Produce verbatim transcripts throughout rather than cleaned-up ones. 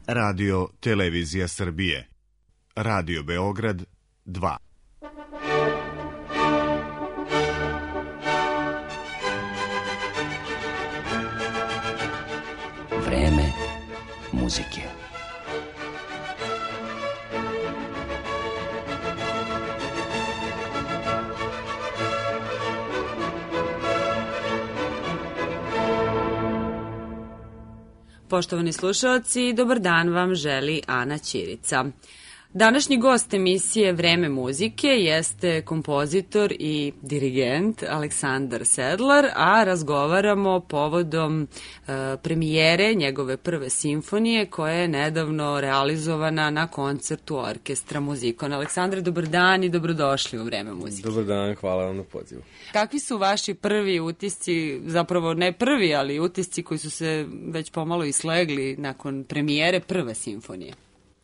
Radio Televizija Srbije. Radio Beograd dva. Vreme muzike. Poštovani slušalci, dobar dan vam želi Ana Ćirica. Današnji gost emisije Vreme muzike jeste kompozitor i dirigent Aleksandar Sedlar, a razgovaramo povodom e, premijere njegove prve simfonije koja je nedavno realizovana na koncertu Orkestra Muzikon. Aleksandre, dobar dan i dobrodošli u Vreme muzike. Dobar dan, hvala vam na pozivu. Kakvi su vaši prvi utisci, zapravo ne prvi, ali utisci koji su se već pomalo islegli nakon premijere prve simfonije?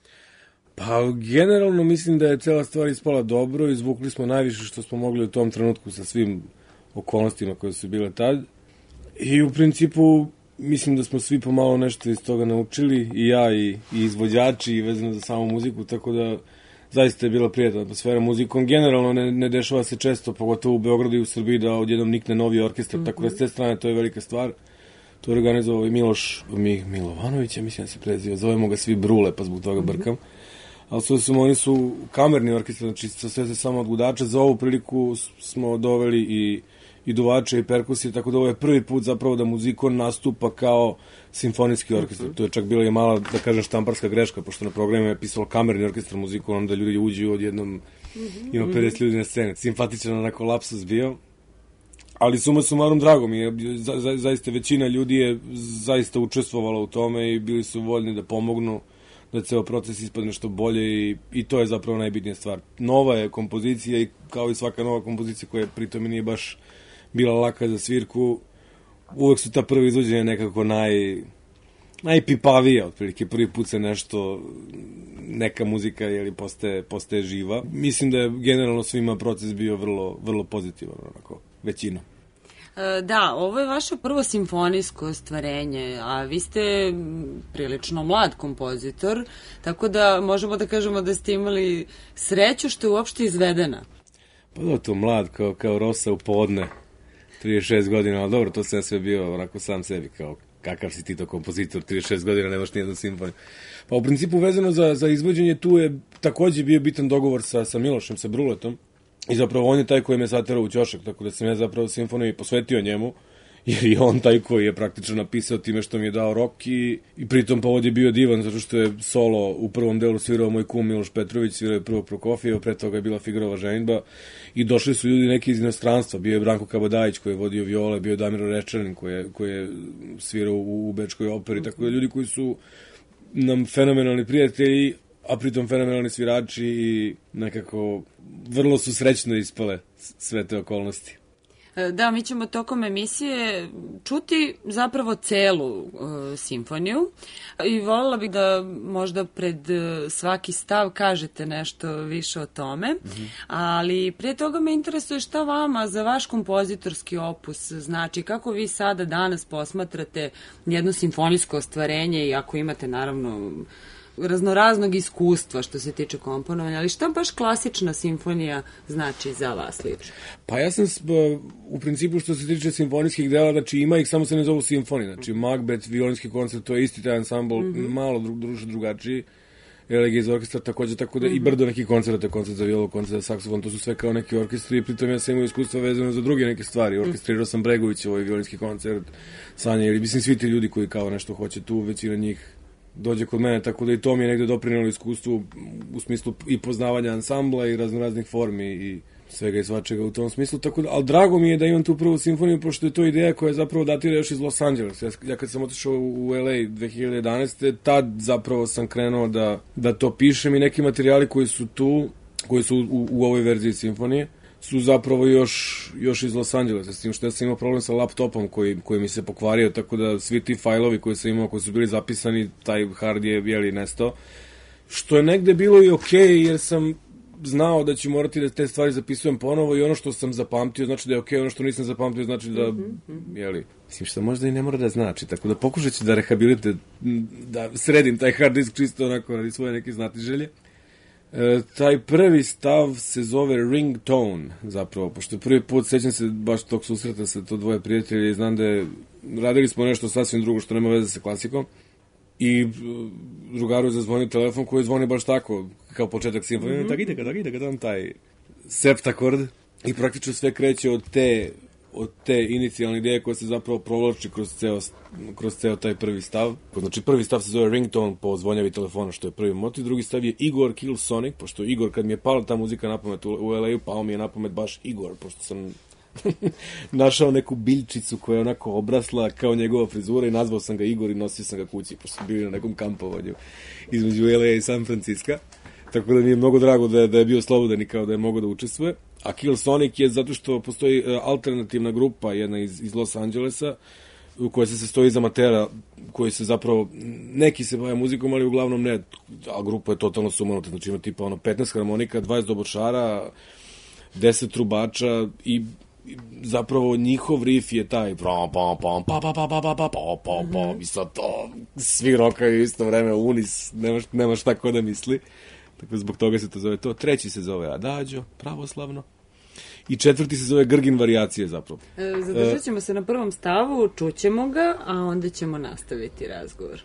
Pa, generalno mislim da je cela stvar ispala dobro, izvukli smo najviše što smo mogli u tom trenutku sa svim okolnostima koje su bile tad. I u principu mislim da smo svi pomalo nešto iz toga naučili, i ja i, i izvođači i vezano za samu muziku, tako da zaista je bila prijatna atmosfera muzikom. Generalno ne, ne dešava se često, pogotovo u Beogradu i u Srbiji, da odjednom nikne novi orkestar, mm-hmm. tako da s te strane to je velika stvar. To je organizovao i Miloš Mi, Milovanović, ja mislim da se preziva, zovemo ga svi Brule, pa zbog toga brkam. Mm-hmm. Ali su, su, oni su kamerni orkestar, znači sa sve se samo od gudača. Za ovu priliku smo doveli i, i duvače i perkusije, tako da ovo je prvi put zapravo da Muzikon nastupa kao simfonijski orkestar. Mm-hmm. To je čak bila i mala, da kažem, štamparska greška, pošto na programu je pisalo kamerni orkestar Muzikon, onda ljudi uđu odjednom, mm-hmm. ima pedeset ljudi na sceni. Simpatičan onako lapsus bio. Ali suma sumarum drago mi je, za, za, zaista većina ljudi je zaista učestvovala u tome i bili su voljni da pomognu da ceo proces ispadne što bolje i, i to je zapravo najbitnija stvar. Nova je kompozicija i kao i svaka nova kompozicija koja pritom nije baš bila laka za svirku, uvek su ta prva izvođenja nekako naj, najpipavija, otprilike prvi put se nešto, neka muzika jeli, postaje, postaje živa. Mislim da je generalno svima proces bio vrlo, vrlo pozitivan, onako, većinom. Da, ovo je vaše prvo simfonijsko ostvarenje, a vi ste prilično mlad kompozitor, tako da možemo da kažemo da ste imali sreću što je uopšte izvedena. Pa da, to mlad, kao, kao rosa u podne, trideset šest godina, ali dobro, to sam sve bio onako sam sebi, kao kakav si ti to kompozitor, trideset šest godina, nemaš nijednu simfoniju. Pa u principu vezano za, za izvođenje, tu je takođe bio bitan dogovor sa, sa Milošem, sa Bruletom. I zapravo on je taj koji me saterao u ćošak, tako da sam ja zapravo simfoniju posvetio njemu, jer je on taj koji je praktično napisao time što mi je dao rok i, i pritom povod je bio divan, zato što je solo u prvom delu svirao moj kum Miloš Petrović, svirao je prvo Prokofijeva, pre toga je bila Figarova ženidba i došli su ljudi neki iz inostranstva, bio je Branko Kabadajić koji je vodio viole, bio je Damir Rečanin koji je, koji je svirao u, u Bečkoj operi, tako da ljudi koji su nam fenomenalni prijatelji, a pritom fenomenalni svirači i nekako vrlo su srećno ispale sve te okolnosti. Da, mi ćemo tokom emisije čuti zapravo celu uh, simfoniju i voljela bih da možda pred uh, svaki stav kažete nešto više o tome, mm-hmm. ali prije toga me interesuje šta vama za vaš kompozitorski opus znači, kako vi sada danas posmatrate jedno simfonijsko ostvarenje i ako imate naravno raznoraznog iskustva što se tiče komponovanja, ali šta baš klasična simfonija znači za vas lično? Pa ja sam u principu što se tiče simfonijskih dela, znači ima ih, samo se ne zovu simfonije, znači Macbeth, violinski koncert, to je isti taj ansambl, mm-hmm. malo dru, dru, drugačiji, Elegija iz orkestra takođe, tako da mm-hmm. i brdo nekih koncerta, koncert za violu, koncert za saksofon, to su sve kao neki orkestri i pritom ja sam imao iskustva vezano za druge neke stvari, orkestrirao sam Bregović, ovaj violinski koncert, Sanja, ili mislim svi ti ljudi koji kao nešto hoće tu, većina njih dođe kod mene, tako da i to mi je negde doprinelo iskustvu u smislu i poznavanja ansambla i raznoraznih formi i svega i svačega u tom smislu, tako da, ali drago mi je da imam tu prvu simfoniju, pošto je to ideja koja zapravo datira još iz Los Angelesa. Ja, ja kad sam otišao u L A dve hiljade jedanaeste. tad zapravo sam krenuo da, da to pišem i neki materijali koji su tu, koji su u, u ovoj verziji simfonije, su zapravo još, još iz Los Angelesa, s tim što ja sam imao problem sa laptopom koji, koji mi se pokvario, tako da svi ti fajlovi koji sam imao, koji su bili zapisani, taj hard je, jeli, nestao. Što je negde bilo i okej, okay, jer sam znao da ću morati da te stvari zapisujem ponovo i ono što sam zapamtio znači da je okej, okay, ono što nisam zapamtio znači da, mm-hmm. jeli, mislim što možda i ne mora da znači, tako da pokušat ću da rehabilite, da sredim taj hard disk čisto onako radi svoje neke znatiželje. E, taj prvi stav se zove Ringtone, zapravo, pošto prvi put sećam se baš tog susreta sa to dvoje prijatelja i znam da je, radili smo nešto sasvim drugo što nema veze sa klasikom i drugaru je zazvonio telefon koji zvoni baš tako, kao početak simfonije, mm-hmm. tak ide, tak ide, tak taj septakord i praktično sve kreće od te od te inicijalne ideje koja se zapravo provlači kroz ceo, kroz ceo taj prvi stav. Znači, prvi stav se zove Ringtone po zvonjavi telefona, što je prvi motiv. Drugi stav je Igor Kill Sonic, pošto Igor, kad mi je pala ta muzika na pamet u L A-u, pao mi je na pamet baš Igor, pošto sam našao neku biljčicu koja je onako obrasla kao njegova frizura i nazvao sam ga Igor i nosio sam ga kući, pošto sam bili na nekom kampovanju između L A i San Francisco. Tako da mi je mnogo drago da je, da je bio slobodan i kao da je mogao da učestvuje. A Kill Sonic je zato što postoji alternativna grupa, jedna iz, iz Los Angelesa, koja se sastoji iz amatera, koji se zapravo, neki se bave muzikom, ali uglavnom ne, a grupa je totalno sumanuta, znači ima tipa ono petnaest harmonika, dvadeset dobošara, deset trubača i zapravo njihov riff je taj pam pam pam pa pa pa pa pa pa pa pa i sad to svi rokaju isto vreme unis, nemaš, nemaš tako da misli. Tako zbog toga se to zove to. Treći se zove Adagio, pravoslavno. I četvrti se zove Grgin varijacije zapravo. E, zadržat ćemo e, se na prvom stavu, čućemo ga, a onda ćemo nastaviti razgovor.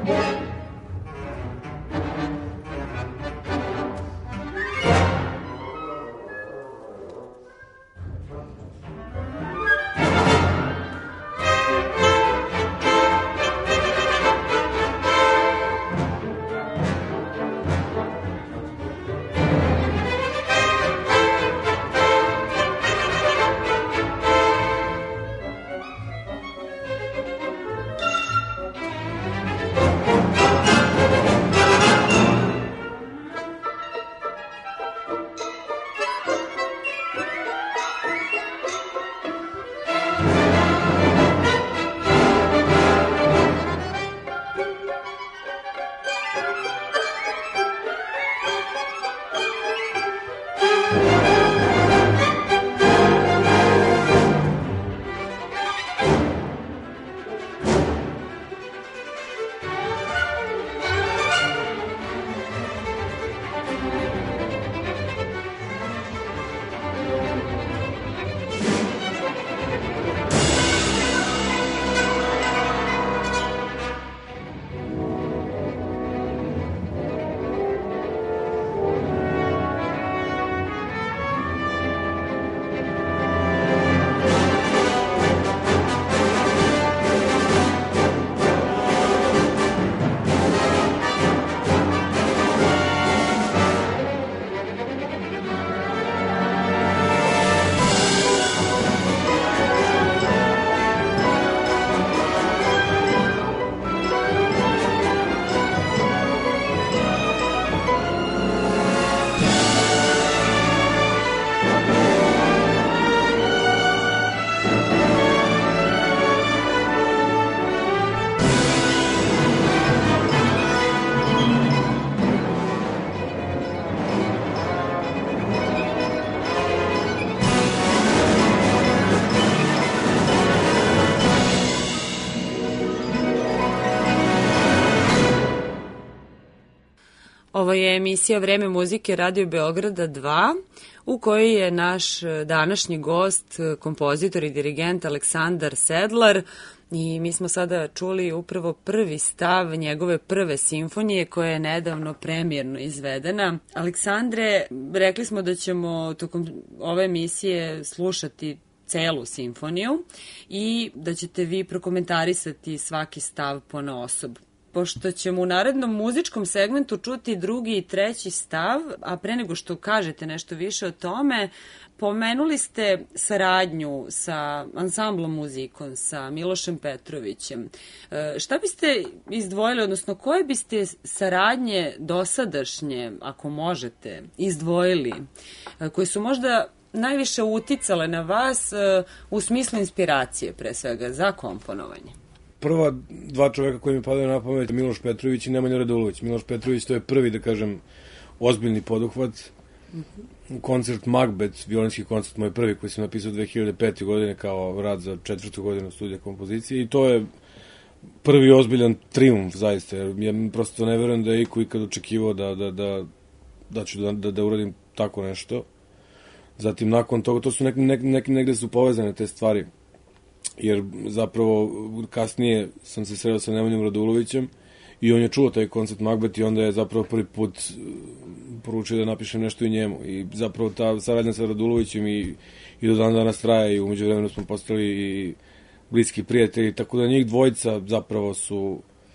Ovo je emisija Vreme muzike Radio Beograda dva, u kojoj je naš današnji gost, kompozitor i dirigent Aleksandar Sedlar. I mi smo sada čuli upravo prvi stav njegove prve simfonije koja je nedavno premijerno izvedena. Aleksandre, rekli smo da ćemo tokom ove emisije slušati celu simfoniju i da ćete vi prokomentarisati svaki stav ponaosob. Pošto ćemo u narednom muzičkom segmentu čuti drugi i treći stav, a pre nego što kažete nešto više o tome, pomenuli ste saradnju sa ansamblom Muzikon, sa Milošem Petrovićem. E, šta biste izdvojili, odnosno koje biste saradnje dosadašnje, ako možete, izdvojili, e, koje su možda najviše uticale na vas e, u smislu inspiracije, pre svega, za komponovanje? Prva dva čoveka koji mi padaju na pamet, Miloš Petrović i Nemanja Radulović. Miloš Petrović, to je prvi, da kažem, ozbiljni poduhvat. Mm-hmm. Koncert Macbeth, violinski koncert, moj prvi koji sam napisao dve hiljade pete. godine kao rad za četvrtu godinu studija kompozicije i to je prvi ozbiljan trijumf, zaista. Jer ja prosto ne verujem da je iko ikad očekivao da, da, da, da ću da, da, da uradim tako nešto. Zatim, nakon toga, to su nek, nek, nek, negde su povezane te stvari. Jer zapravo kasnije sam se sreo sa Nemanjom Radulovićem i on je čuo taj koncert Macbeth i onda je zapravo prvi put poručio da napišem nešto i njemu. I zapravo ta saradnja sa Radulovićem i, i do dan danas traje i umeđu vremenu smo postali i bliski prijatelji, tako da njih dvojica zapravo su,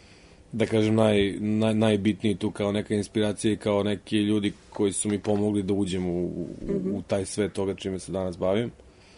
da kažem, naj, naj, najbitniji tu kao neka inspiracija i kao neki ljudi koji su mi pomogli da uđem u, u, u taj svet toga čime se danas bavim.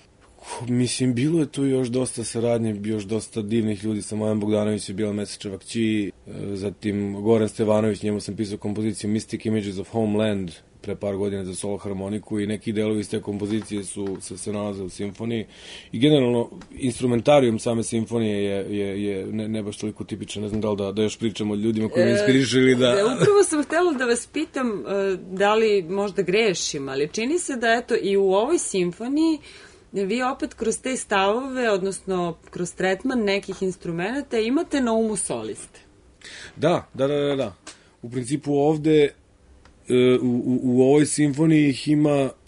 Mislim, bilo je tu još dosta saradnje, još dosta divnih ljudi. Sa Majan Bogdanović je bila Mesečeva kći, zatim Goran Stevanović, njemu sam pisao kompoziciju Mystic Images of Homeland pre par godina za solo harmoniku i neki delovi iz te kompozicije su se, se nalaze u simfoniji. I generalno, instrumentarijum same simfonije je, je, je ne, ne baš toliko tipičan, ne znam da li da, da još pričamo o ljudima koji me inspirišu ili da... E, upravo sam htjela da vas pitam da li možda grešim, ali čini se da eto i u ovoj simfoniji vi opet kroz te stavove, odnosno kroz tretman nekih instrumenta imate na umu soliste. Da, da, da, da. da. U principu ovde, u, u, u ovoj simfoniji ih ima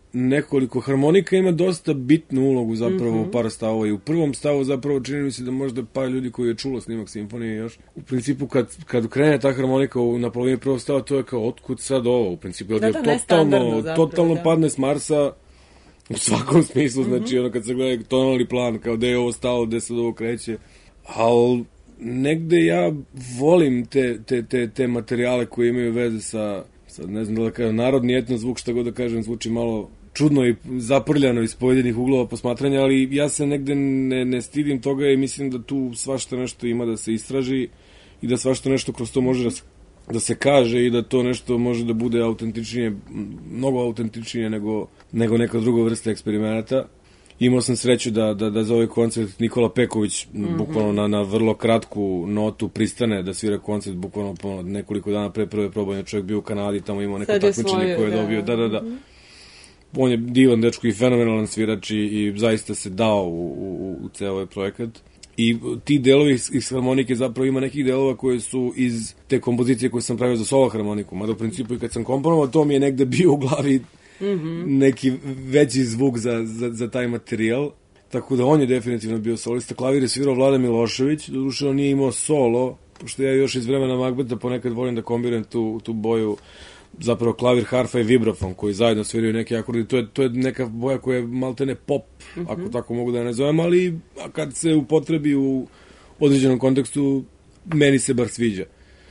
nekoliko harmonika ima dosta bitnu ulogu zapravo mm-hmm. u par stavova i u prvom stavu zapravo čini mi se da možda par ljudi koji je čulo snimak simfonije još. U principu kad, kad krene ta harmonika u, na polovini prvog stava, to je kao otkud sad ovo? U principu da, da, totalno, zapravo, totalno da. padne s Marsa u svakom smislu, mm-hmm. znači ono kad se gleda tonalni plan, kao gde je ovo stalo, gde se ovo kreće, ali negde ja volim te, te, te, te materijale koje imaju veze sa, sad ne znam da da kažem, narodni etno zvuk, šta god da kažem, zvuči malo čudno i zaprljano iz pojedinih uglova posmatranja, ali ja se negde ne, ne stidim toga i mislim da tu svašta nešto ima da se istraži i da svašta nešto kroz to može da se, da se kaže i da to nešto može da bude autentičnije, mnogo autentičnije nego, nego neka druga vrsta eksperimenata. Imao sam sreću da, da, da za ovaj koncert Nikola Peković mm-hmm. bukvalno na, na vrlo kratku notu pristane da svira koncert, bukvalno po nekoliko dana pre prve probanje. Čovjek bio u Kanadi, tamo imao neko takmičenje koje je dobio. Da, da, da. Mm-hmm. On je divan dečko i fenomenalan svirač i, i zaista se dao u, u, u ceo ovaj projekat. I ti delovi iz harmonike zapravo ima nekih delova koje su iz te kompozicije koje sam pravio za solo harmoniku. Mada u principu i kad sam komponovao, to mi je negde bio u glavi mm-hmm. neki veći zvuk za, za, za taj materijal. Tako da on je definitivno bio solista. Klavir je svirao Vlada Milošević, doduše on nije imao solo, pošto ja još iz vremena Magbeta ponekad volim da kombinujem tu, tu boju, zapravo klavir, harfa i vibrafon koji zajedno sviraju neke akordi. To je, to je neka boja koja je maltene pop, mm-hmm. ako tako mogu da je nazovem, ali kad se upotrebi u određenom kontekstu, meni se bar sviđa.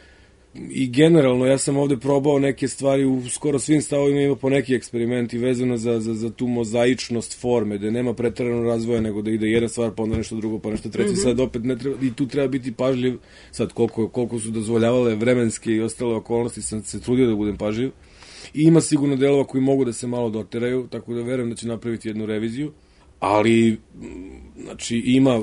I generalno, ja sam ovde probao neke stvari, u skoro svim stavovima ima po neki eksperimenti vezano za, za, za tu mozaičnost forme, da nema preterano razvoja, nego da ide jedna stvar, pa onda nešto drugo, pa nešto treće. Mm-hmm. Sad opet ne treba, i tu treba biti pažljiv, sad koliko, koliko su dozvoljavale vremenske i ostale okolnosti, sam se trudio da budem pažljiv. I ima sigurno delova koji mogu da se malo doteraju, tako da verujem da će napraviti jednu reviziju. Ali, znači, ima,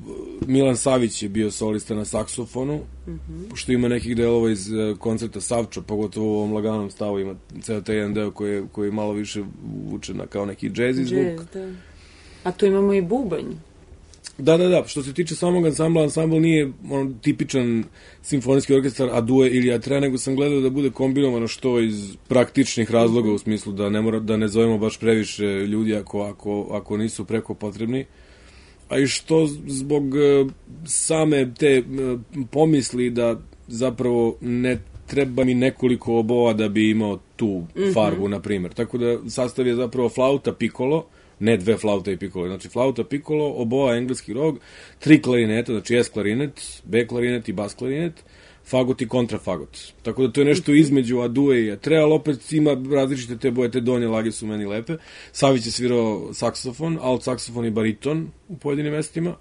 Milan Savić je bio solista na saksofonu, mm-hmm. pošto ima nekih delova iz koncerta Savča, pogotovo u ovom laganom stavu, ima ceo taj jedan deo koji, koji malo više vuče na kao neki džezi zvuk. Džez, da. A tu imamo i bubanj. Da, da, da, što se tiče samog ansambla, ansambl nije on, tipičan simfonijski orkestar Adue ili Atre, nego sam gledao da bude kombinovano što iz praktičnih razloga, mm-hmm. u smislu da ne, mora, da ne zovemo baš previše ljudi ako, ako, ako nisu preko potrebni, a i što zbog uh, same te uh, pomisli da zapravo ne treba mi nekoliko oboa da bi imao tu mm-hmm. farbu, na primjer. Tako da sastav je zapravo flauta, pikolo, ne dve flaute i pikolo, znači flauta, pikolo, oboa, engleski rog, tri klarineta, znači S klarinet, B klarinet i bas klarinet, fagot i kontrafagot. Tako da to je nešto između Adue i Atre, ali opet ima različite te boje, te donje lage su meni lepe. Savić je svirao saksofon, alt saksofon i bariton u pojedinim mestima.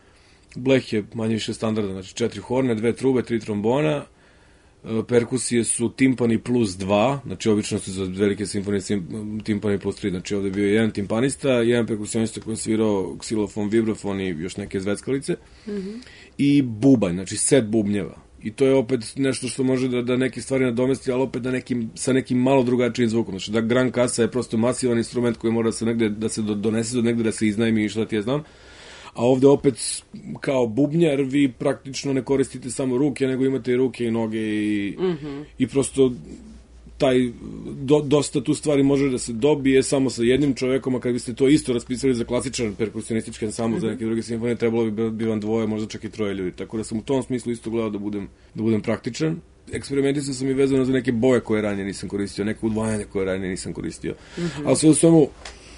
Bleh je manje više standardan, znači četiri horne, dve trube, tri trombona, perkusije su timpani plus dva, znači obično su za velike simfonije timpani plus tri, znači ovde je bio jedan timpanista, jedan perkusionista koji je svirao ksilofon, vibrafon i još neke zveckalice, mm-hmm. i bubanj, znači set bubnjeva. I to je opet nešto što može da, da neke stvari nadomesti, ali opet da nekim, sa nekim malo drugačijim zvukom. Znači da gran kasa je prosto masivan instrument koji mora da se, negde, da se donese do negde, da se iznajmi i šta ti je znam. A ovde opet, kao bubnjar, vi praktično ne koristite samo ruke, nego imate i ruke i noge i, mm-hmm. i prosto taj, do, dosta tu stvari može da se dobije samo sa jednim čovekom, a kad biste to isto raspisali za klasičan perkusionistički ansambl, mm-hmm. za neke druge simfonije, trebalo bi, bi vam dvoje, možda čak i troje ljudi. Tako da sam u tom smislu isto gledao da budem, da budem praktičan. Eksperimentisao sam i vezano za neke boje koje ranije nisam koristio, neke udvajanja koje ranije nisam koristio. Mm-hmm. Ali sve u svemu,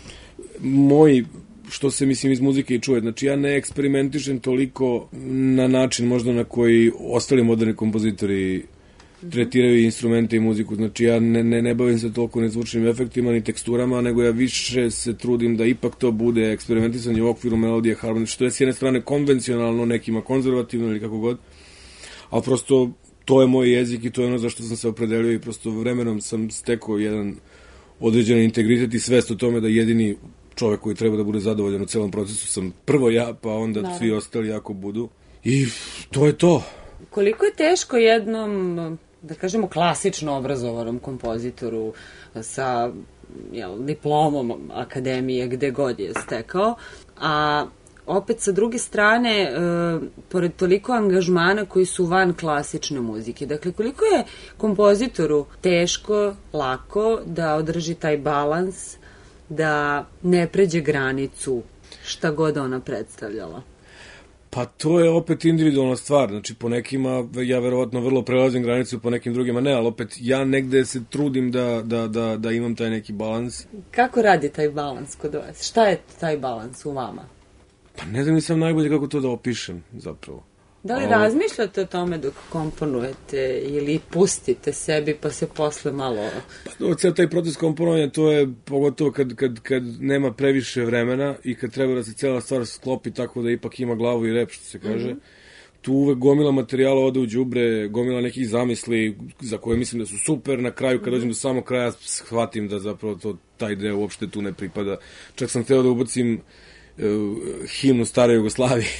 moj... što se, mislim, iz muzike i čuje. Znači, ja ne eksperimentišem toliko na način možda na koji ostali moderni kompozitori tretiraju instrumente i muziku. Znači, ja ne, ne, ne bavim se toliko ni zvučnim efektima, ni teksturama, nego ja više se trudim da ipak to bude eksperimentisanje u okviru melodije, harmonije, što je s jedne strane konvencionalno, nekima konzervativno ili kako god, ali prosto to je moj jezik i to je ono za što sam se opredelio i prosto vremenom sam stekao jedan određen integritet i svest o tome da jedini čovjek koji treba da bude zadovoljan u celom procesu sam prvo ja, pa onda da. Svi ostali ako budu. I to je to. Koliko je teško jednom, da kažemo, klasično obrazovanom kompozitoru sa jel, diplomom akademije, gde god je stekao, a opet sa druge strane, e, pored toliko angažmana koji su van klasične muzike, dakle, koliko je kompozitoru teško, lako da održi taj balans da ne pređe granicu šta god ona predstavljala? Pa to je opet individualna stvar, znači po nekima ja verovatno vrlo prelazim granicu, po nekim drugima ne, ali opet ja negde se trudim da, da, da, da imam taj neki balans. Kako radi taj balans kod vas? Šta je taj balans u vama? Pa ne znam, nisam najbolje kako to da opišem zapravo. Da li Ali... razmišljate o tome dok komponujete ili pustite sebi pa se posle malo... Pa cijel taj proces komponovanja, to je pogotovo kad, kad, kad nema previše vremena i kad treba da se cijela stvar sklopi tako da ipak ima glavu i rep, što se kaže. Mm-hmm. Tu uvek gomila materijala ode u đubre, gomila nekih zamisli za koje mislim da su super. Na kraju, kad dođem do samog kraja, shvatim da zapravo to, taj deo uopšte tu ne pripada. Čak sam hteo da ubacim uh, himnu stare Jugoslavije.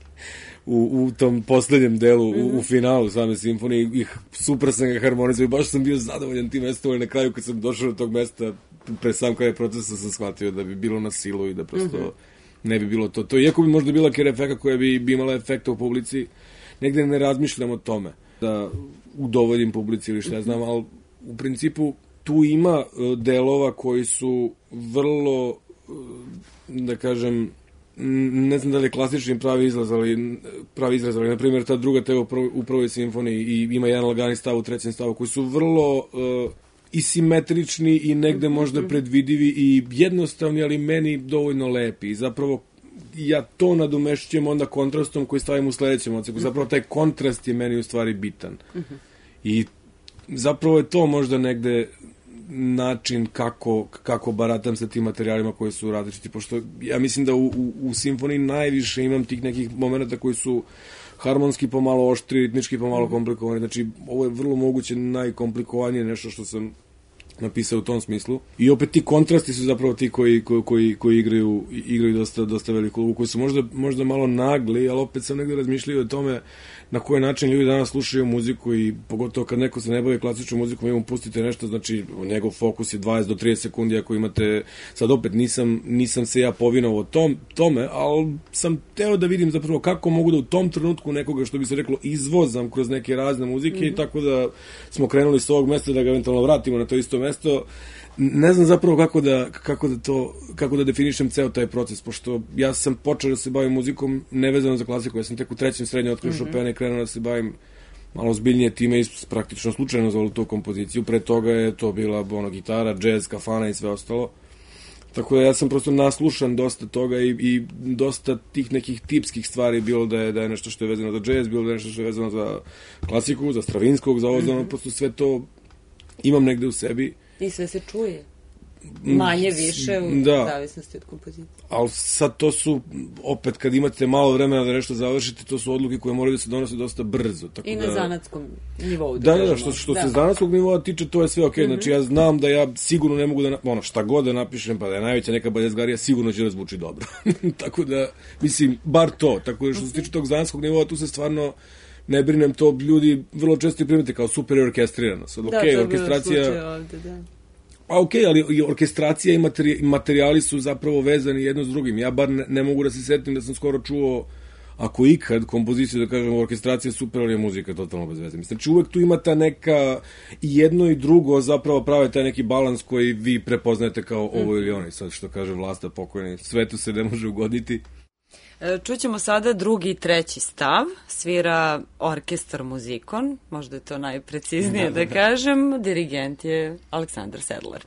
U, u tom poslednjem delu, mm-hmm. u, u finalu same simfonije i super sam ga harmonizao i baš sam bio zadovoljan tim mestom, ali na kraju kad sam došao do tog mesta, pre sam kraj procesa sam shvatio da bi bilo na silu i da prosto mm-hmm. ne bi bilo to. To iako bi možda bila kerefeka koja bi, bi imala efekta u publici, negde ne razmišljam o tome da udovoljim publici ili šta znam, ali u principu tu ima delova koji su vrlo, da kažem, ne znam da li je klasični pravi izraz, ali pravi izraz, ali na primjer ta druga teva u prvoj simfoniji i ima jedan lagani stav u trećem stavu koji su vrlo uh, i simetrični i negde možda predvidivi i jednostavni, ali meni dovoljno lepi. I zapravo ja to nadomešćujem onda kontrastom koji stavim u sledećem odseku. Zapravo taj kontrast je meni u stvari bitan. I zapravo je to možda negde način kako, kako baratam sa tim materijalima koji su različiti, pošto ja mislim da u, u, u simfoniji najviše imam tih nekih momenta koji su harmonski pomalo oštri, ritmički pomalo komplikovani, znači ovo je vrlo moguće najkomplikovanije nešto što sam napisao u tom smislu. I opet ti kontrasti su zapravo ti koji, koji, koji, koji igraju, igraju dosta, dosta veliku ulogu, koji su možda, možda malo nagli, ali opet sam negdje razmišljao o tome na koji način ljudi danas slušaju muziku i pogotovo kad neko se ne bavi klasičnom muzikom, imam pustite nešto, znači njegov fokus je dvadeset do trideset sekundi ako imate, sad opet nisam, nisam se ja povinovao tom, tome, ali sam teo da vidim zapravo kako mogu da u tom trenutku nekoga, što bi se reklo, izvozam kroz neke razne muzike mm-hmm. i tako da smo krenuli s ovog mesta da ga eventualno vratimo na to isto mesto. Ne znam zapravo kako da, kako da to, kako da definišem ceo taj proces, pošto ja sam počeo da se bavim muzikom nevezano za klasiku, ja sam tek u trećem srednje otkrio mm-hmm. Chopina i krenuo da se bavim malo zbiljnije time i praktično slučajno za tu kompoziciju. Pre toga je to bila ono, gitara, džez, kafana i sve ostalo. Tako da ja sam prosto naslušan dosta toga i, i dosta tih nekih tipskih stvari, bilo da je, da je nešto što je vezano za džez, bilo da je nešto što je vezano za klasiku, za Stravinskog, za ovo, mm-hmm. prosto sve to imam negde u sebi. I sve se čuje. Manje, više, u da. zavisnosti od kompozicije. Ali sad to su, opet, kad imate malo vremena da nešto završite, to su odluke koje moraju da se donose dosta brzo. Tako I da, na zanatskom nivou. Da, da, da, što, što da. se zanatskog nivoa tiče, to je sve okej. Okay. Mm-hmm. Znači, ja znam da ja sigurno ne mogu da, ono, šta god da napišem, pa da je najveća neka baljezgarija, sigurno će da zvuči dobro. Tako da, mislim, bar to. Tako da, što se tiče tog zanatskog nivoa, tu se stvarno ne brinem, to ljudi vrlo često i primete kao super orkestrirano. Sad, da, okay, to orkestracija, je bilo ovde, da. Pa okej, okay, ali i orkestracija i materi, materijali su zapravo vezani jedno s drugim. Ja bar ne, ne mogu da se setim da sam skoro čuo, ako ikad, kompoziciju da kažem orkestracija je super, ali je muzika totalno bez veze. Znači uvek tu ima ta neka, i jedno i drugo zapravo prave taj neki balans koji vi prepoznajete kao ovo ili ono. Sad što kaže Vlasta pokojni, svetu se ne može ugoditi. Čućemo sada drugi i treći stav, svira orkestar muzikon, možda je to najpreciznije da, da, da kažem, dirigent je Aleksandar Sedlar.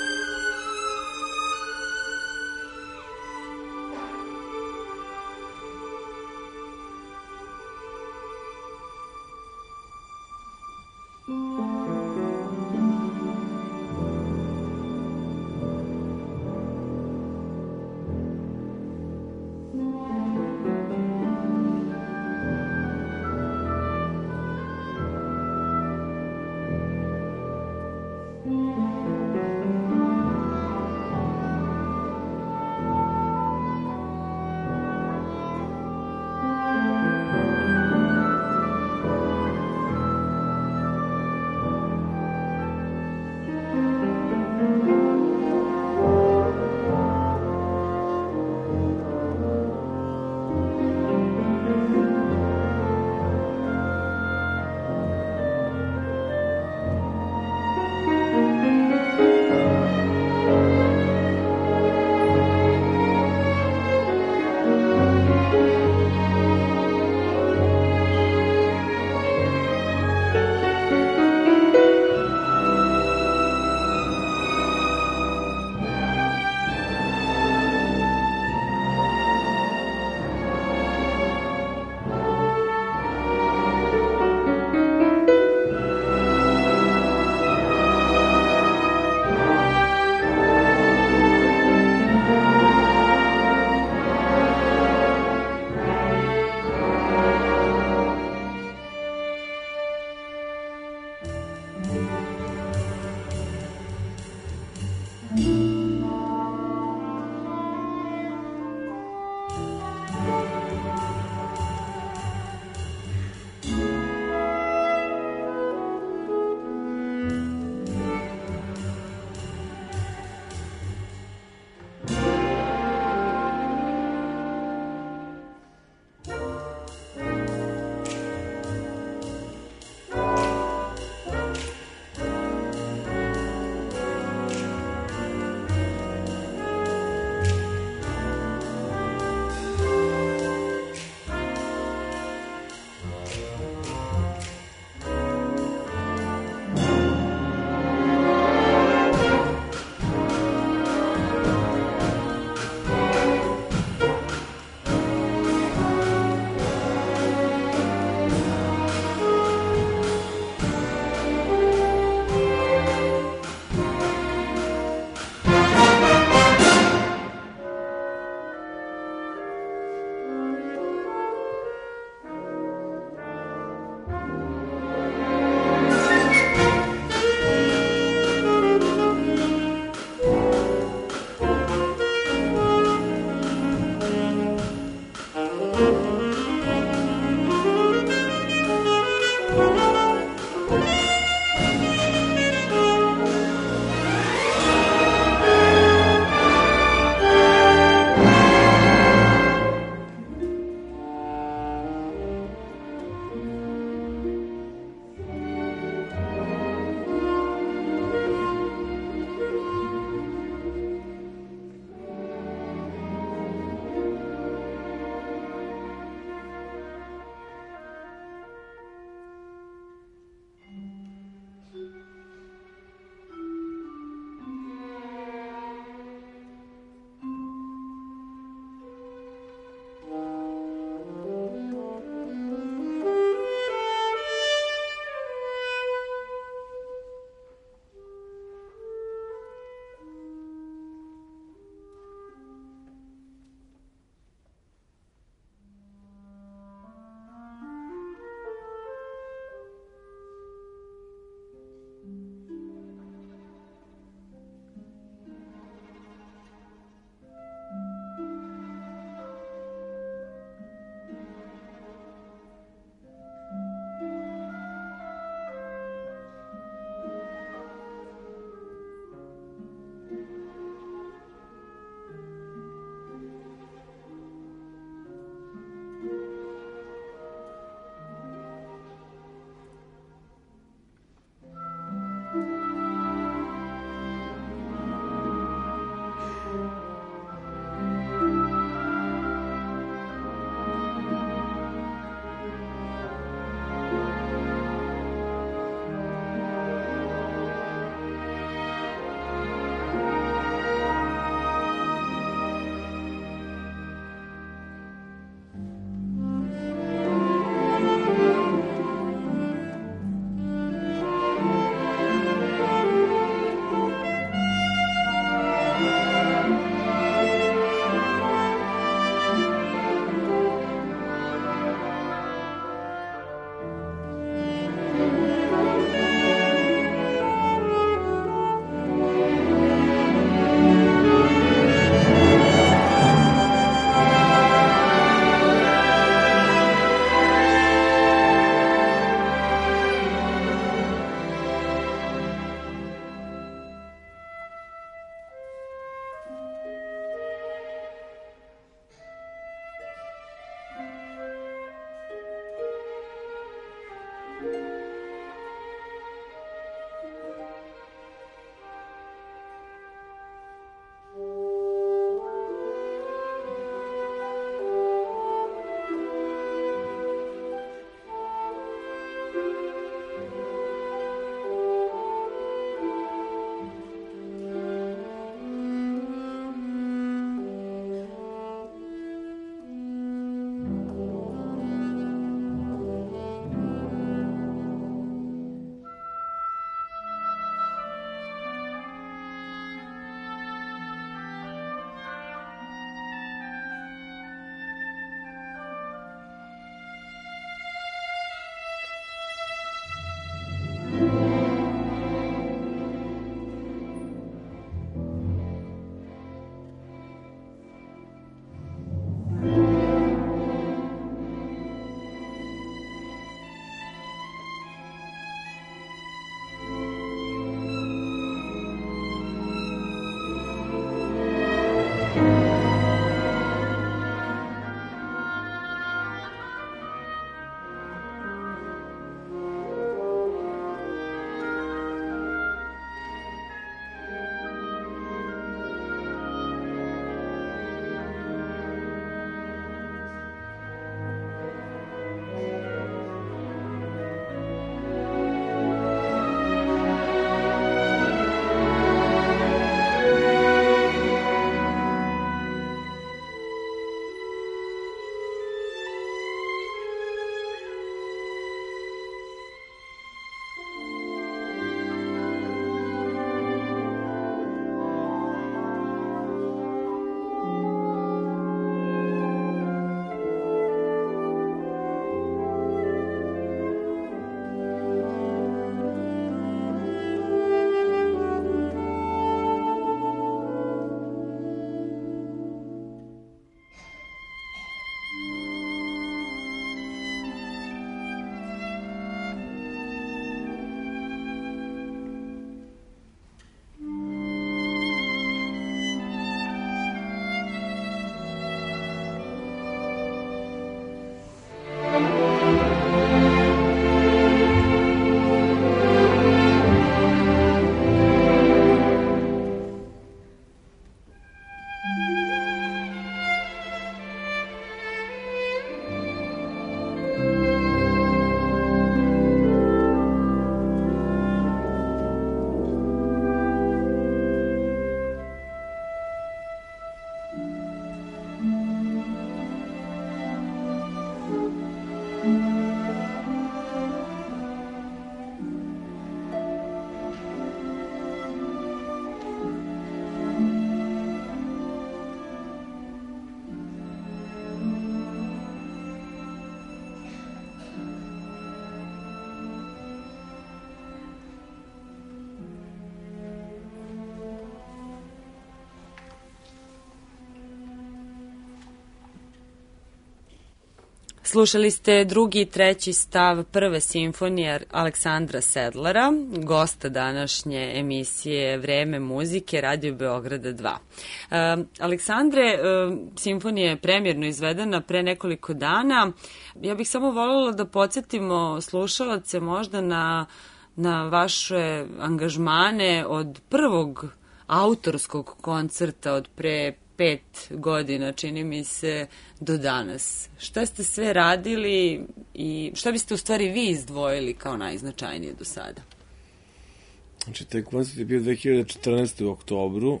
Slušali ste drugi i treći stav prve simfonije Aleksandra Sedlara, gosta današnje emisije Vreme muzike Radio Beograda dva. E, Aleksandre, e, simfonija je premjerno izvedena pre nekoliko dana. Ja bih samo voljela da podsjetimo slušalace možda na, na vaše angažmane od prvog autorskog koncerta od pre pet godina, čini mi se, do danas. Šta ste sve radili i šta biste u stvari vi izdvojili kao najznačajnije do sada? Znači, taj koncert je bio dve hiljade četrnaeste. u oktobru.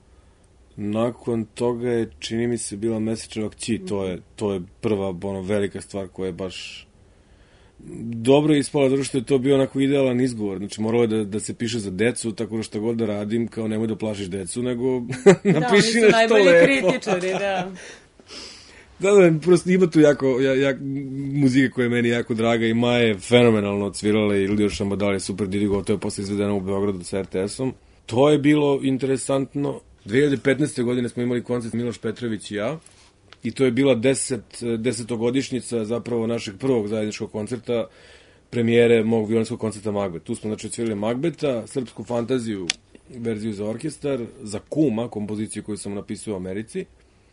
Nakon toga je, čini mi se, bila Mesečeva kći. To je, to je prva ono, velika stvar koja je baš dobro ispala, zato što je to bio onako idealan izgovor. Znači, moralo je da, da se piše za decu, tako da šta god da radim, kao nemoj da plašiš decu, nego napiši nešto lepo. Da, oni su najbolji kritičari, da. Da, da, prosto ima tu jako, ja, jak, muzika koja je meni jako draga i Maja je fenomenalno odsvirala i Ildio Šambadal je super dirigovao, to je posle izvedeno u Beogradu sa er te esom. To je bilo interesantno. dve hiljade petnaeste. godine smo imali koncert Miloš Petrović i ja. I to je bila deset, desetogodišnjica zapravo našeg prvog zajedničkog koncerta, premijere mog violonskog koncerta Magbet. Tu smo znači odsvirali Magbeta, srpsku fantaziju, verziju za orkestar, za Kuma, kompoziciju koju sam napisao u Americi.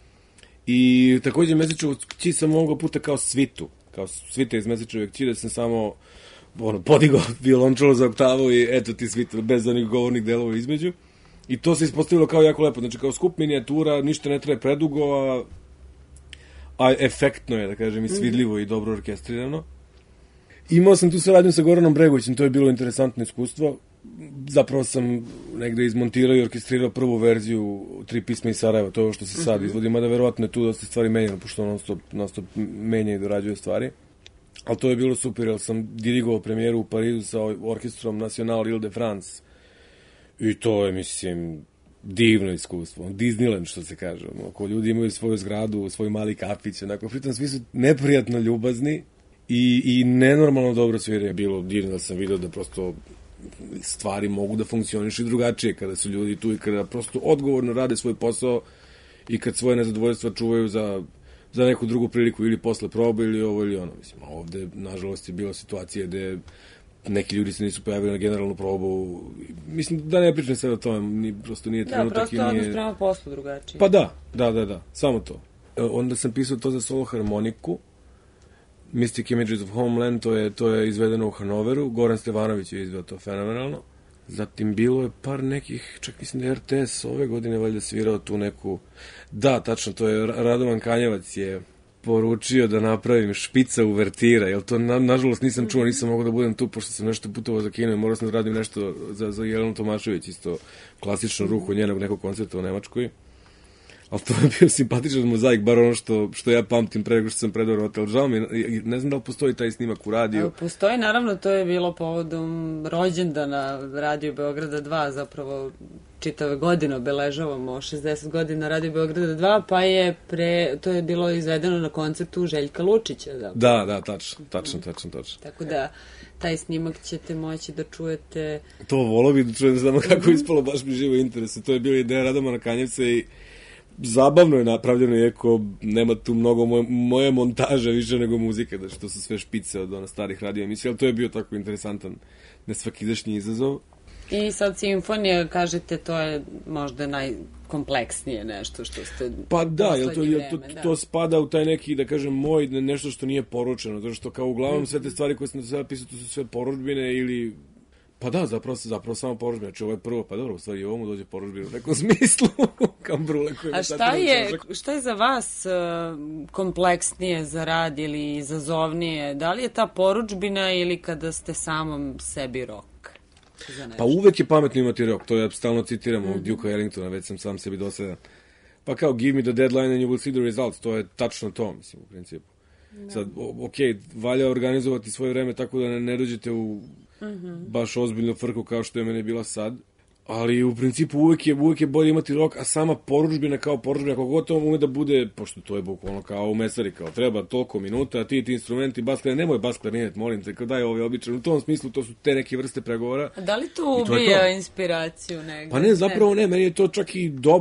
I takođe Mesečevu kći sam ovoga puta kao svitu, kao svita iz Mesečeve kći, da sam samo ono, podigao violončelo za oktavu i eto ti svita, bez onih govornih delova između. I to se ispostavilo kao jako lepo, znači kao skup minijatura, ništa ne traje predugo, a a efektno je, da kažem, i svidljivo i dobro orkestrirano. Imao sam tu saradnju sa Goranom Bregovićem, to je bilo interesantno iskustvo. Zapravo sam negde izmontirao i orkestrirao prvu verziju Tri pisma iz Sarajeva, to je ovo što se sad izvodi, mada verovatno je tu dosta stvari menjeno, pošto non stop, non stop menja i dorađuje stvari. Ali to je bilo super, jer sam dirigovao premijeru u Parizu sa orkestrom National Ile de France. I to je, mislim, divno iskustvo. Disneyland, što se kaže. Ako ljudi imaju svoju zgradu, svoj mali kafić, onako, pritom svi su neprijatno ljubazni i, i nenormalno dobro sviraju. Bilo divno da sam vidio da prosto stvari mogu da funkcionišu i drugačije kada su ljudi tu i kada prosto odgovorno rade svoj posao i kad svoje nezadovoljstva čuvaju za, za neku drugu priliku ili posle probe ili ovo ili ono. Mislim, ovde, nažalost, je bila situacija gde neki ljudi se nisu pojavili na generalnu probu. Mislim, da ne pričam sad o tome, ni, prosto nije trenutak. Da, prosto nije... odnos prema poslu drugačije. Pa da, da, da, da, samo to. Onda sam pisao to za solo harmoniku, Mystic Images of Homeland, to je, to je izvedeno u Hanoveru, Goran Stevanović je izveo to fenomenalno. Zatim bilo je par nekih, čak mislim da je er te es ove godine valjda svirao tu neku... Da, tačno, to je Radovan Kanjevac je poručio da napravim špica uvertira, jer to na, nažalost nisam čuo, nisam mogao da budem tu, pošto sam nešto putovao za kino i morao sam da radim nešto za, za Jelenu Tomašević, isto klasičnu ruku njenog nekog koncerta u Nemačkoj. Ali to je bio simpatičan mozaik, bar ono što, što ja pamtim pre nego što sam predao hotel. Žao mi, ne znam da li postoji taj snimak u radiju. Postoji, naravno, to je bilo povodom rođendana Radio Beograda dva, zapravo čitave godine obeležavamo šezdeset godina Radio Beograda dva, pa je pre, to je bilo izvedeno na koncertu Željka Lučića. Zapravo. Da, da, tačno, tačno, tačno, tačno. Tako da, taj snimak ćete moći da čujete. To volo bi da čujem, znamo kako ispalo, baš mi živo interese. To je bila ideja Radovana Kanjevca i zabavno je napravljeno, iako nema tu mnogo moje, moje montaže više nego muzike, da što su sve špice od ona starih radio emisija, ali to je bio tako interesantan nesvakidašnji izazov. I sad simfonija, kažete, to je možda najkompleksnije nešto što ste... Pa da, jel to, jel to, da. to spada u taj neki, da kažem, moj, nešto što nije poručeno, zato što kao uglavnom sve te stvari koje sam sada pisao, to su sve poručbine ili... Pa da, zapravo, zapravo samo poručbine. Znači ovo je prvo, pa dobro, u stvari ovomu dođe poručbine u nekom smislu. Kambrule koje... A šta je, šta je za vas uh, kompleksnije za rad ili izazovnije? Da li je ta poručbina ili kada ste samom sebi rok? Pa uvek je pametno imati rok, to ja stalno citiram ovog mm-hmm. Duke'a Ellingtona, već sam sam sebi dosadan. Pa kao, give me the deadline and you will see the results, to je tačno to, mislim, u principu. Da. Sad, ok, valja organizovati svoje vreme tako da ne, ne dođete u mm-hmm. baš ozbiljnu frku kao što je mene bila sad, ali u principu uvek je, uvek je bolje imati rok, a sama poručbina kao poručbina, kako god to ume da bude, pošto to je bukvalno kao u mesari, kao treba toliko minuta, a ti ti instrumenti, bas klarinet, nemoj bas klarinet, molim te, kao daj ovaj običan, u tom smislu to su te neke vrste pregovora. A da li to ubija to inspiraciju negde? Pa ne, zapravo ne, meni je to čak i dobro.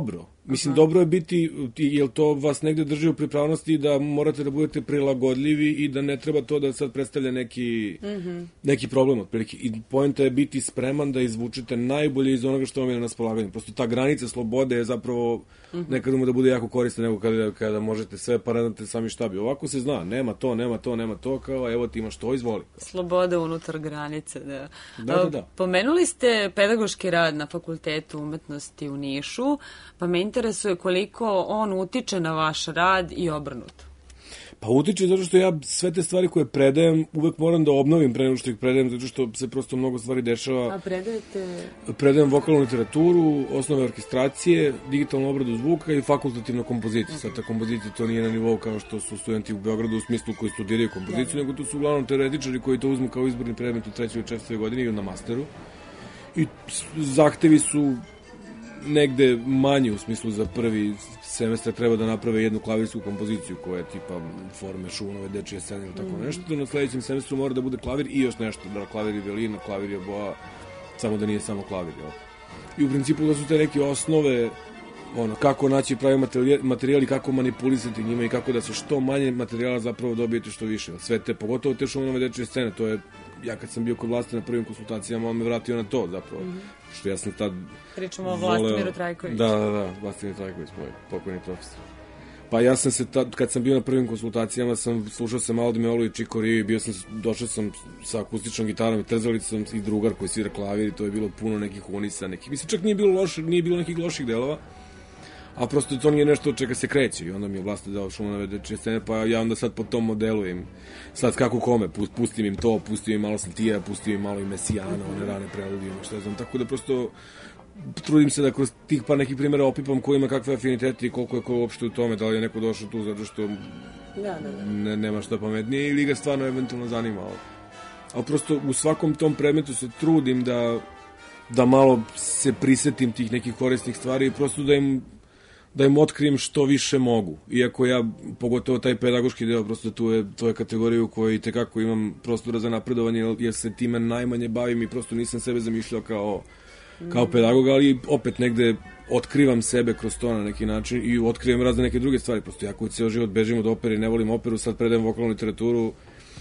Mislim, dobro je biti, jel to vas negde drži u pripravnosti da morate da budete prilagodljivi i da ne treba to da sad predstavlja neki, mm-hmm. neki problem otprilike. I poenta je biti spreman da izvučete najbolje iz onoga što vam je na raspolaganju. Prosto ta granica slobode je zapravo mm-hmm. nekad mu da bude jako korisna nego kada, kada možete sve pa ne znate sami šta bi. Ovako se zna, nema to, nema to, nema to, kao evo ti imaš to, izvoli. Sloboda unutar granice, da. Da, da, da. Pomenuli ste pedagoški rad na Fakultetu umetnosti u Nišu, pa me interesuje koliko on utiče na vaš rad i obrnuto. Pa utiče zato što ja sve te stvari koje predajem uvek moram da obnovim pre nego što ih predajem, zato što se prosto mnogo stvari dešava. A predajete? Predajem vokalnu literaturu, osnove orkestracije, digitalnu obradu zvuka i fakultativnu kompoziciju. Sad ta kompozicija to nije na nivou kao što su studenti u Beogradu u smislu koji studiraju kompoziciju, nego to su uglavnom teoretičari koji to uzmu kao izborni predmet u trećoj i četvrtoj godini i na masteru. I zahtevi su negde manji u smislu za prvi semestar treba da naprave jednu klavirsku kompoziciju koja je tipa forme, šunove, dečije scene ili tako mm. nešto. Na sledećem semestru mora da bude klavir i još nešto, da klavir je violina, klavir je boa, samo da nije samo klavir. Jel? I u principu da su te neke osnove ono, kako naći pravi materijal i kako manipulisati njima i kako da se što manje materijala zapravo dobijete što više. Sve te, pogotovo te šunove, dečije scene, to je ja kad sam bio kod vlasti na prvim konsultacijama, on me vratio na to zapravo. Mm-hmm. Što ja sam tad Pričamo o Vlastimiru Trajkoviću. Da, da, da, Vlastimir Trajković, moj pokojni profesor. Pa ja sam se tad, kad sam bio na prvim konsultacijama, sam slušao sam Aldo Meolo i Chico Rio i bio sam, došao sam sa akustičnom gitarom i trzalicom i drugar koji svira klavir i to je bilo puno nekih unisa, nekih, mislim čak nije bilo loše, nije bilo nekih loših delova. A prosto to nije nešto od čega se kreće i onda mi je vlast dao šumove dečije scene, pa ja onda sad po tom modelu im, sad kako kome, pustim im to, pustim im malo Saltija, pustim im malo i Mesijana, one rane preludije, šta ja znam, tako da prosto trudim se da kroz tih par nekih primjera opipam ko ima kakve afinitete i koliko je ko uopšte u tome, da li je neko došao tu zato što da, da, da. Ne, nema šta pametnije ili ga stvarno eventualno zanima. Ali prosto u svakom tom predmetu se trudim da, da malo se prisetim tih nekih korisnih stvari i prosto da im da im otkrijem što više mogu. Iako ja, pogotovo taj pedagoški deo, prosto tu je, to je kategorija u kojoj itekako imam prostora za napredovanje, jer se time najmanje bavim i prosto nisam sebe zamišljao kao, kao pedagog, ali opet negde otkrivam sebe kroz to na neki način i otkrivam razne neke druge stvari. Prosto ja koji ceo život bežim od opere, ne volim operu, sad predajem vokalnu literaturu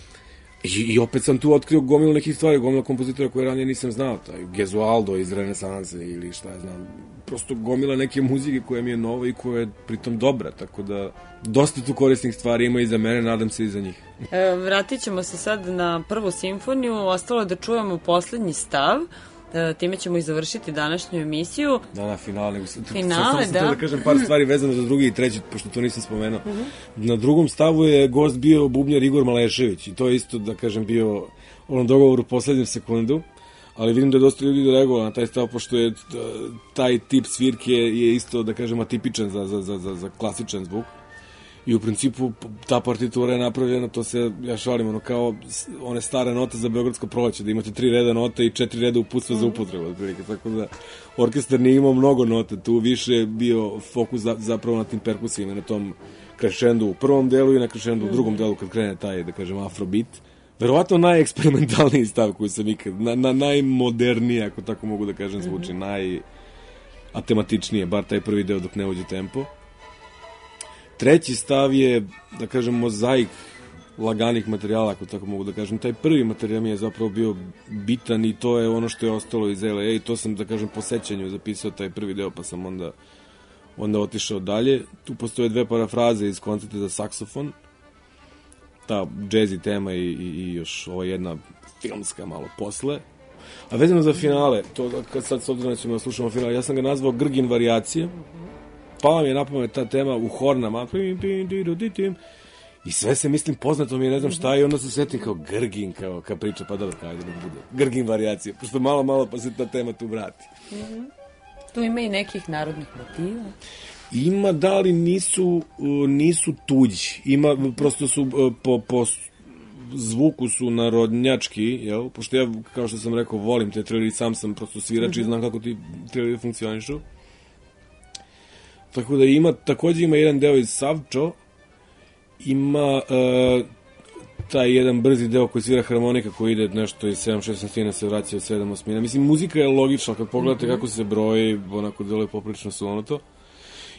i, i opet sam tu otkrio gomilu nekih stvari, gomilu kompozitora koje ranije nisam znao, taj Gesualdo iz Renesanse ili šta ja znam, prosto gomila neke muzike koja mi je nova i koja je pritom dobra, tako da dosta tu korisnih stvari ima i za mene, nadam se i za njih. E, vratit ćemo se sad na prvu simfoniju, ostalo da čujemo poslednji stav, e, time ćemo i završiti današnju emisiju. Da, na finale. Finale, sam da. Sam da kažem par stvari vezano za drugi i treći, pošto to nisam spomenuo. Uh-huh. Na drugom stavu je gost bio bubnjar Igor Malešević i to je isto, da kažem, bio u onom dogovoru u poslednjem sekundu. Ali vidim da je dosta ljudi reagovalo na taj stav, pošto je taj tip svirke je isto, da kažem, atipičan za, za, za, za klasičan zvuk. I u principu ta partitura je napravljena, to se, ja šalim, ono kao one stare note za Beogradsko proleće, da imate tri reda nota i četiri reda uputstva mm. za upotrebu, otprilike. Tako da orkestar nije imao mnogo nota, tu više je bio fokus za, zapravo na tim perkusijima, na tom krešendu u prvom delu i na krešendu u drugom delu kad krene taj, da kažem, afrobeat. Verovatno najeksperimentalniji stav koji sam ikad, na, na najmoderniji, ako tako mogu da kažem, zvuči, mm-hmm. najatematičnije, bar taj prvi deo dok ne uđe tempo. Treći stav je, da kažem, mozaik laganih materijala, ako tako mogu da kažem. Taj prvi materijal mi je zapravo bio bitan i to je ono što je ostalo iz L A i to sam, da kažem, po sećanju zapisao taj prvi deo, pa sam onda, onda otišao dalje. Tu postoje dve parafraze iz koncerta za saksofon, ta jazzy tema i, i, i još ova jedna filmska malo posle. A vezano za finale, to kad sad s obzirom ćemo da slušamo finale, ja sam ga nazvao Grgin varijacije. Pala mi je napamet ta tema u hornama. I sve se, mislim, poznato mi je, ne znam šta, i onda se setim kao Grgin, kao, kao priča, pa dobro, kao, da bude Grgin varijacije. Prosto malo, malo pa se ta tema tu vrati. Mm-hmm. Tu ima i nekih narodnih motiva. Ima, da li nisu, nisu tuđi. Ima, prosto su po, po zvuku su narodnjački, jel? Pošto ja, kao što sam rekao, volim te trileri, sam sam prosto svirač mm-hmm. i znam kako ti trileri funkcionišu. Tako da ima, takođe ima jedan deo iz Savčo, ima uh, taj jedan brzi deo koji svira harmonika koji ide nešto iz sedam šesnaestina se vraća od sedam osmina. Mislim, muzika je logična, kad pogledate mm-hmm. kako se broji, onako delo je poprično sunoto.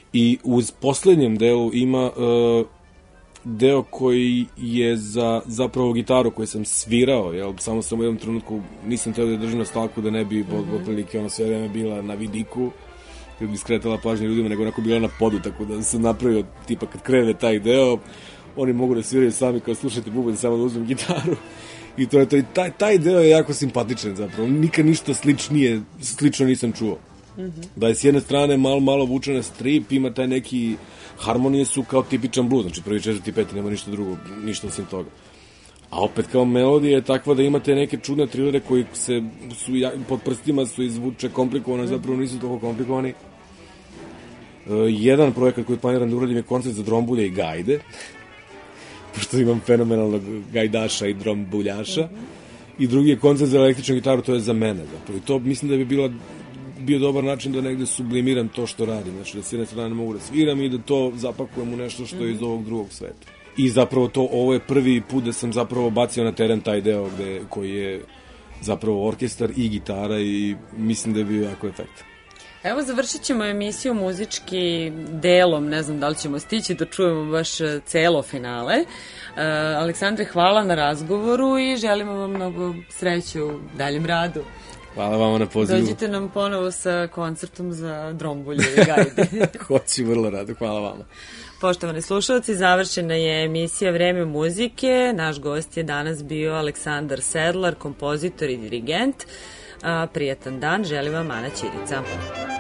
I uz poslednjem delu ima uh, deo koji je za zapravo gitaru koju sam svirao, jel, samo sam u jednom trenutku nisam teo da držim na stalku da ne bi mm-hmm. otprilike ona sve vreme bila na vidiku, da bi skretala pažnje ljudima, nego onako bila na podu, tako da sam napravio tipa kad krene taj deo, oni mogu da sviraju sami kad slušate bubanj, samo da uzmem gitaru. I to je to. I taj, taj deo je jako simpatičan zapravo. Nikad ništa sličnije, slično nisam čuo. Mm-hmm. Da je s jedne strane malo, malo vuče na strip, ima taj neki... Harmonije su kao tipičan blues, znači prvi, četvrti, peti, nema ništa drugo, ništa osim toga. A opet kao melodija je takva da imate neke čudne trilere koji se su pod prstima su izvuče komplikovano, zapravo nisu toliko komplikovani. Uh, jedan projekat koji planiram da uradim je koncert za drombulje i gajde, pošto imam fenomenalnog gajdaša i drombuljaša. Mm-hmm. I drugi je koncert za električnu gitaru, to je za mene zapravo. I to mislim da bi bila bio dobar način da negde sublimiram to što radim. Znači da s jedne strane mogu da sviram i da to zapakujem u nešto što je iz ovog drugog sveta. I zapravo to, ovo je prvi put da sam zapravo bacio na teren taj deo gde, koji je zapravo orkestar i gitara i mislim da je bio jako efektan. Evo, završit ćemo emisiju muzički delom, ne znam da li ćemo stići da čujemo baš celo finale. Uh, Aleksandre, hvala na razgovoru i želimo vam mnogo sreće u daljem radu. Hvala vama na pozivu. Dođite nam ponovo sa koncertom za drombulje i gajde. Hoću vrlo rado, hvala vama. Poštovani slušalci, završena je emisija Vreme muzike. Naš gost je danas bio Aleksandar Sedlar, kompozitor i dirigent. A, prijatan dan, želim vam Ana Ćirica.